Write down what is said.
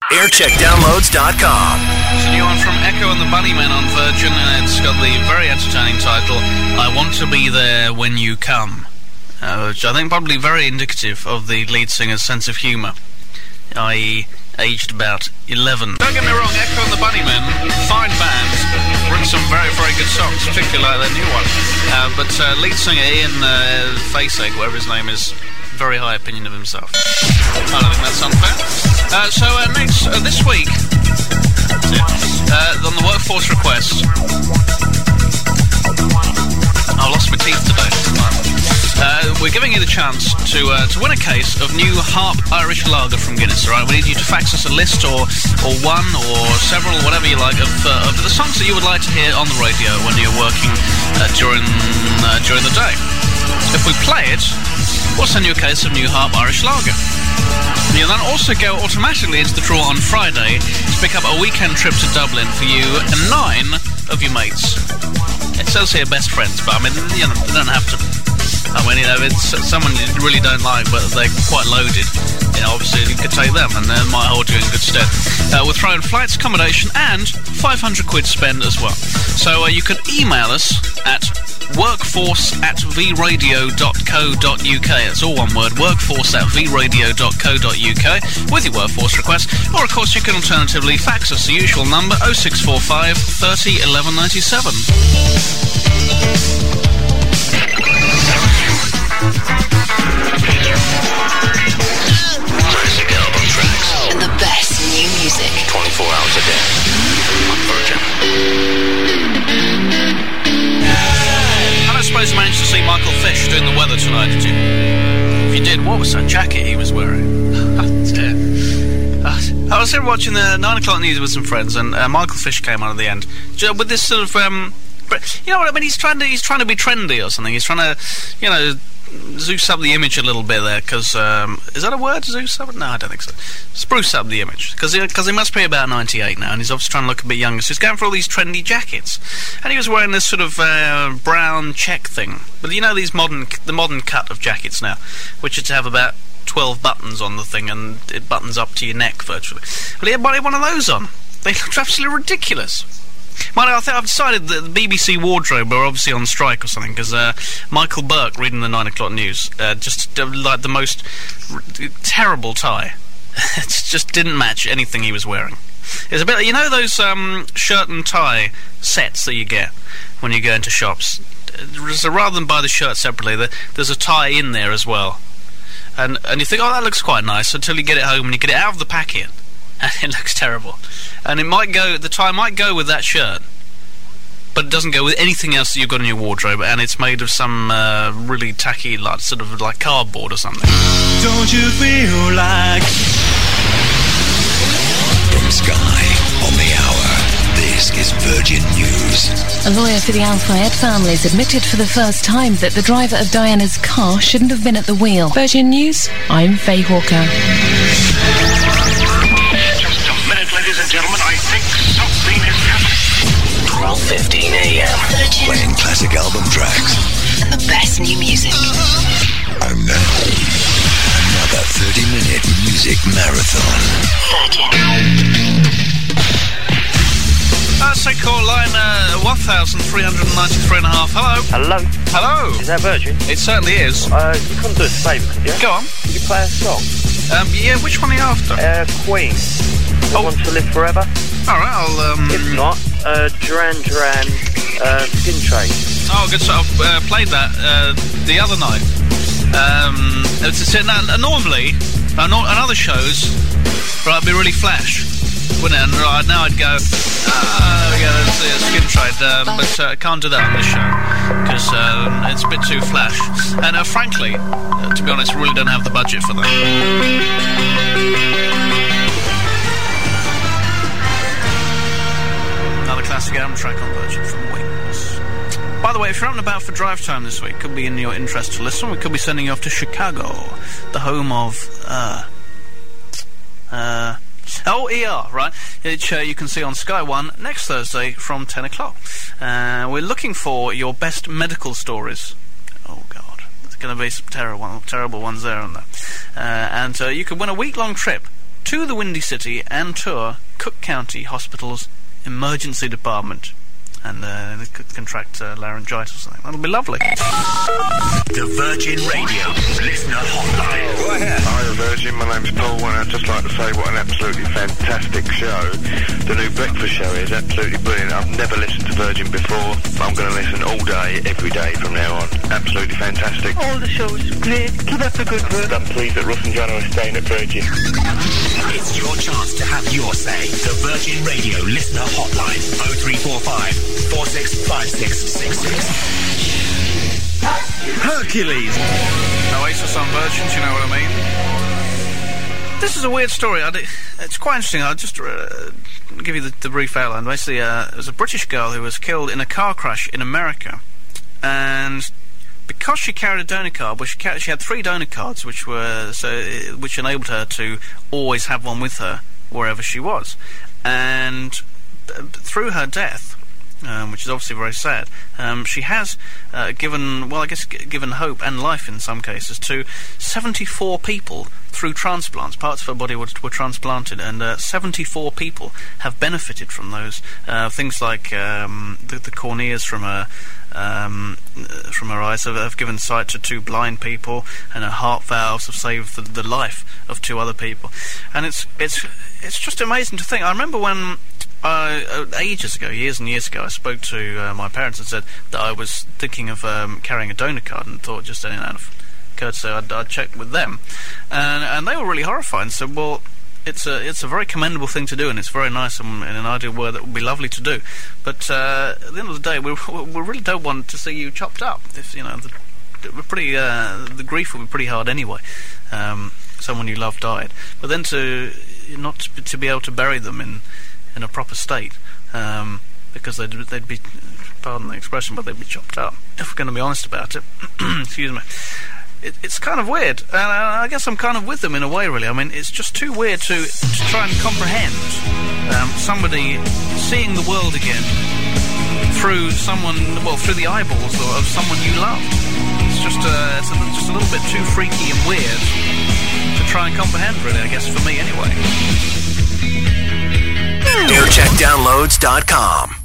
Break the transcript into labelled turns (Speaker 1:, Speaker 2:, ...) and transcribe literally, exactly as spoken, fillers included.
Speaker 1: aircheck downloads dot com.
Speaker 2: It's a new one from Echo and the Bunnymen on Virgin, and it's got the very entertaining title, I Want to Be There When You Come, uh, which I think probably very indicative of the lead singer's sense of humour, that is aged about eleven. Don't get me wrong, Echo and the Bunnymen, fine band, written some very, very good songs, particularly like their new one. Uh, but uh, lead singer Ian uh, Faceegg, whatever his name is, very high opinion of himself. I don't think that's unfair. Uh, so uh, next, uh, this week, uh, on the workforce request, I lost my teeth today. Uh, we're giving you the chance to uh, to win a case of new Harp Irish Lager from Guinness. All right, we need you to fax us a list or or one or several, whatever you like, of, uh, of the songs that you would like to hear on the radio when you're working uh, during uh, during the day. If we play it, we'll send you a case of new Harp Irish Lager. You'll then also go automatically into the draw on Friday to pick up a weekend trip to Dublin for you and nine of your mates. It says here best friends, but I mean, you know, they don't have to. I mean, you know, it's someone you really don't like, but they're quite loaded. You know, obviously you could take them, and they might hold you in good stead. Uh, we'll throw in flights, accommodation, and five hundred quid spend as well. So uh, you can email us at workforce at v radio dot co dot uk. That's all one word, workforce at v radio dot co dot uk, with your workforce request. Or, of course, you can alternatively fax us the usual number, oh six four five, thirty, eleven ninety-seven.
Speaker 1: Classic album tracks.
Speaker 3: And the best new music.
Speaker 1: twenty-four hours a day. On Virgin.
Speaker 2: I don't suppose you managed to see Michael Fish doing the weather tonight, did you? If you did, what was that jacket he was wearing? I was here watching the nine o'clock news with some friends, and uh, Michael Fish came on at the end with this sort of, um, you know what I mean? He's trying to he's trying to be trendy or something. He's trying to, you know, Zeus up the image a little bit there, because, um, is that a word, Zeus up? No, I don't think so. Spruce up the image, because he, he must be about ninety-eight now, and he's obviously trying to look a bit younger, so he's going for all these trendy jackets. And he was wearing this sort of uh, brown check thing, but you know these modern, the modern cut of jackets now, which is to have about twelve buttons on the thing, and it buttons up to your neck virtually. Well, he had one of those on. They looked absolutely ridiculous. Well, I think I've decided that the B B C Wardrobe are obviously on strike or something, because uh, Michael Burke, reading the nine o'clock news, uh, just uh, like the most r- terrible tie. It just didn't match anything he was wearing. It's a bit, you know, those um, shirt and tie sets that you get when you go into shops. So rather than buy the shirt separately, there's a tie in there as well, and and you think, oh, that looks quite nice, until you get it home and you get it out of the packet, and it looks terrible. And it might go, the tie might go with that shirt, but it doesn't go with anything else that you've got in your wardrobe, and it's made of some uh, really tacky, like sort of like cardboard or something.
Speaker 4: Don't you feel like...
Speaker 1: From Sky on the hour, this is Virgin News.
Speaker 3: A lawyer for the Al-Fayed family has admitted for the first time that the driver of Diana's car shouldn't have been at the wheel. Virgin News, I'm Faye Hawker.
Speaker 5: Ladies and gentlemen, I think something is happening.
Speaker 1: twelve fifteen a.m.
Speaker 3: Virgin.
Speaker 1: Playing classic album tracks.
Speaker 3: And the best new music.
Speaker 1: And now, another thirty-minute music marathon.
Speaker 3: Virgin.
Speaker 2: That's a call line uh, one thousand three hundred ninety-three and a half. Hello.
Speaker 6: Hello.
Speaker 2: Hello.
Speaker 6: Is that Virgin?
Speaker 2: It certainly is.
Speaker 6: Uh, you couldn't do us a favour, could you?
Speaker 2: Go on.
Speaker 6: Could you play a song?
Speaker 2: Um, yeah, which one are you after?
Speaker 6: Uh, Queen.
Speaker 2: Oh.
Speaker 6: Want to Live Forever?
Speaker 2: Alright, I'll, um...
Speaker 6: If not, uh, Duran Duran, uh, Skin Train.
Speaker 2: Oh, good, so I've uh, played that uh, the other night. Um, it's, it's, now, normally, now, not, on other shows, right, it'd be really flash, wouldn't it? And right, now I'd go, ah, there we go, there's the Skin Train, uh, but I uh, can't do that on this show, because uh, it's a bit too flash. And uh, frankly, uh, to be honest, I really don't have the budget for that. Another classic album track on Virgin from Wings. By the way, if you're out and about for drive time this week, could be in your interest to listen. We could be sending you off to Chicago, the home of, uh, uh, oh, E R, right? Which uh, you can see on Sky One next Thursday from ten o'clock. Uh, we're looking for your best medical stories. Oh, God. There's going to be some terrible, terrible ones there, aren't there? Uh, and uh, you could win a week-long trip to the Windy City and tour Cook County Hospital's emergency department. And uh, they could contract uh, laryngitis or something. That'll be lovely.
Speaker 1: The Virgin Radio Listener Hotline.
Speaker 7: Go ahead. Hi, Virgin. My name's Paul, and I'd just like to say what an absolutely fantastic show. The new breakfast show is absolutely brilliant. I've never listened to Virgin before, but I'm going to listen all day, every day from now on. Absolutely fantastic.
Speaker 6: All the shows great. Keep up the good work.
Speaker 7: I'm pleased that Russ and John are staying at Virgin.
Speaker 1: It's your chance to have your say. The Virgin Radio Listener Hotline. oh three four five, four six five six six six.
Speaker 2: Hercules! Oasis on Virgin, do you know what I mean? This is a weird story. I d- it's quite interesting. I'll just uh, give you the, the brief outline. Basically, uh, there was a British girl who was killed in a car crash in America. And because she carried a donor card, well, she, ca- she had three donor cards, which were so uh, which enabled her to always have one with her wherever she was. And uh, through her death, Um, which is obviously very sad. Um, she has uh, given, well, I guess, g- given hope and life in some cases to seventy-four people through transplants. Parts of her body were, were transplanted, and uh, seventy-four people have benefited from those. Uh, things like um, the, the corneas from her um, from her eyes have, have given sight to two blind people, and her heart valves have saved the, the life of two other people. And it's it's it's just amazing to think. I remember when. Uh, ages ago, years and years ago, I spoke to uh, my parents and said that I was thinking of um, carrying a donor card, and thought just anything out of courtesy I'd, I'd check with them, and and they were really horrified and said, well, it's a it's a very commendable thing to do, and it's very nice, and in an ideal world that would be lovely to do, but uh, at the end of the day, we we really don't want to see you chopped up. If you know, the, we're pretty uh, the grief will be pretty hard anyway. Um, someone you love died, but then to not to, to be able to bury them in in a proper state, um, because they'd, they'd be, pardon the expression, but they'd be chopped up, if we're going to be honest about it. Excuse me. It, it's kind of weird, and I guess I'm kind of with them in a way, really. I mean, it's just too weird to, to try and comprehend um, somebody seeing the world again through someone, well, through the eyeballs of, of someone you loved. It's just, uh, it's a, just a little bit too freaky and weird to try and comprehend, really, I guess, for me anyway.
Speaker 1: air check downloads dot com